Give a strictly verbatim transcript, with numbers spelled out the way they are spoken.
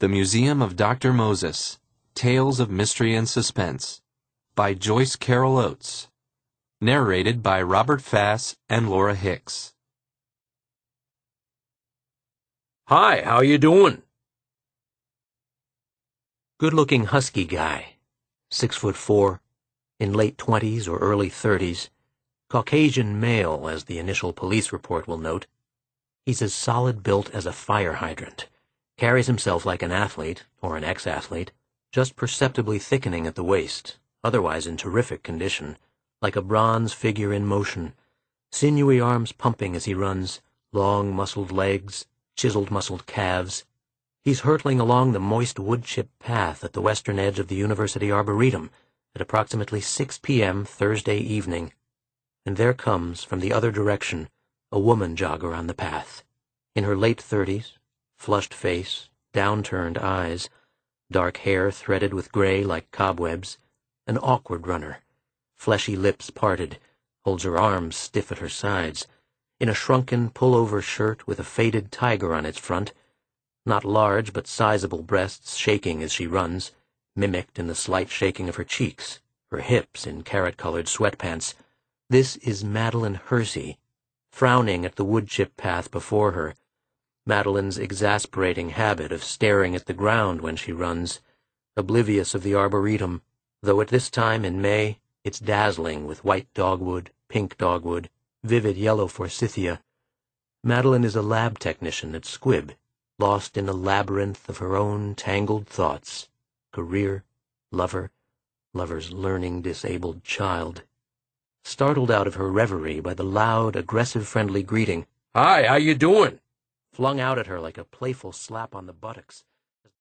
The Museum of Doctor Moses, Tales of Mystery and Suspense, by Joyce Carol Oates. Narrated by Robert Fass and Laura Hicks. Hi, how you doing? Good-looking husky guy, six foot four, in late twenties or early thirties, Caucasian male, as the initial police report will note. He's as solid built as a fire hydrant, carries himself like an athlete, or an ex-athlete, just perceptibly thickening at the waist, otherwise in terrific condition, like a bronze figure in motion, sinewy arms pumping as he runs, long muscled legs, chiseled muscled calves. He's hurtling along the moist wood-chip path at the western edge of the University Arboretum at approximately six p m Thursday evening, and there comes, from the other direction, a woman jogger on the path, in her late thirties, flushed face, downturned eyes, dark hair threaded with gray like cobwebs, an awkward runner, fleshy lips parted, holds her arms stiff at her sides, in a shrunken pullover shirt with a faded tiger on its front, not large but sizable breasts shaking as she runs, mimicked in the slight shaking of her cheeks, her hips in carrot-colored sweatpants. This is Madeline Hersey, frowning at the wood-chip path before her, Madeline's exasperating habit of staring at the ground when she runs, oblivious of the Arboretum, though at this time in May it's dazzling with white dogwood, pink dogwood, vivid yellow forsythia. Madeline is a lab technician at Squibb, lost in a labyrinth of her own tangled thoughts, career, lover, lover's learning disabled child. Startled out of her reverie by the loud, aggressive friendly greeting, Hi, how you doing? flung out at her like a playful slap on the buttocks,